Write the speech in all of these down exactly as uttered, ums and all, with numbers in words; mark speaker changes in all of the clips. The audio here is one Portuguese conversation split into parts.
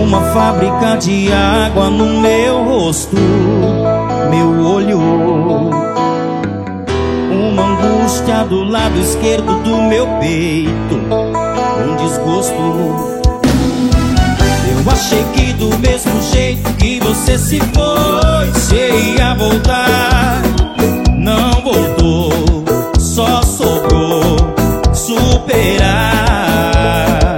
Speaker 1: Uma fábrica de água no meu rosto, meu olho. Uma angústia do lado esquerdo do meu peito, um desgosto. Eu achei que do mesmo jeito que você se foi, você ia voltar. Não voltou, só sobrou superar.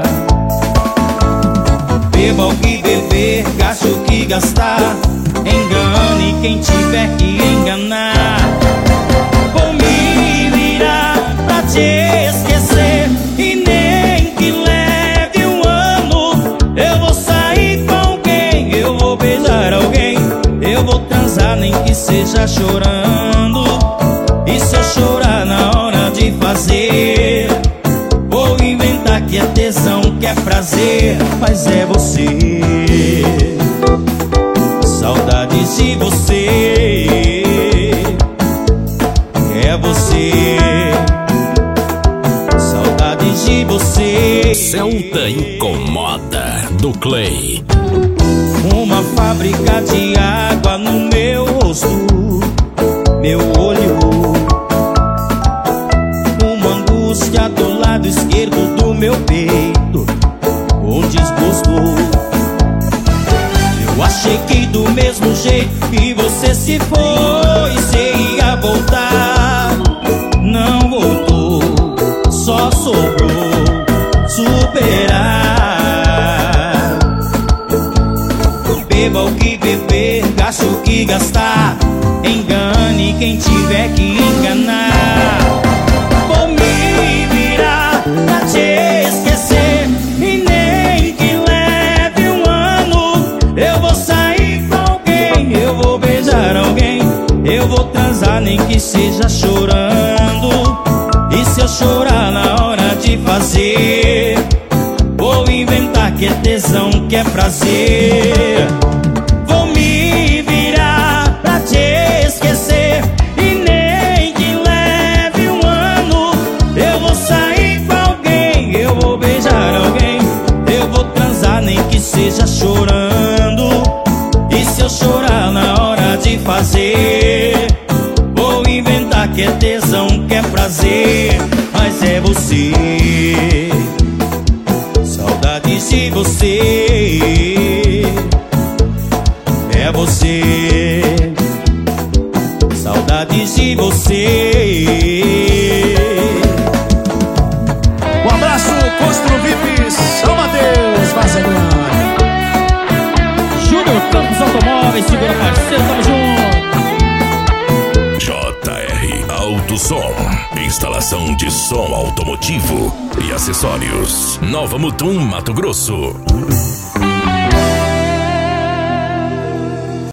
Speaker 1: Beba o que beber, gaste o que gastar, engane quem tiver que enganar. Vou me virar pra te esquecer, e nem que leve um ano. Eu vou sair com alguém, eu vou beijar alguém, eu vou transar nem que seja chorando. E se eu chorar na hora de fazer, vou inventar que é tesão, que é prazer, mas é você. Saudades de você, é você. Saudades de você.
Speaker 2: Celta Incomoda, do Clay.
Speaker 1: Uma fábrica de água no meu rosto, meu olho. Uma angústia do lado esquerdo do meu peito, um desgosto. Eu achei que do mesmo jeito que você se foi, você ia voltar. Não voltou, só sobrou superar. Beba o que beber, gaste o que gastar, engane quem tiver que enganar. Vou me virar pra te esquecer, e nem que leve um ano. Eu vou sair com alguém, eu vou beijar alguém, eu vou transar nem que seja chorando. E se eu chorar na hora de fazer, vou inventar que é tesão, que é prazer. Vou me virar pra te esquecer, e nem que leve um ano. Eu vou sair com alguém, eu vou beijar alguém, eu vou transar nem que seja chorando. E se eu chorar na hora de fazer, vou inventar que é tesão, que é prazer, mas é você. Saudades de você, é você. Saudades de você.
Speaker 3: Um abraço, Constru V I P São Mateus, Vaza Grande.
Speaker 1: Júnior Campos Automóveis, segura parceiro, tamo junto.
Speaker 2: J R Alto Som, instalação de som automotivo e acessórios. Nova Mutum, Mato Grosso.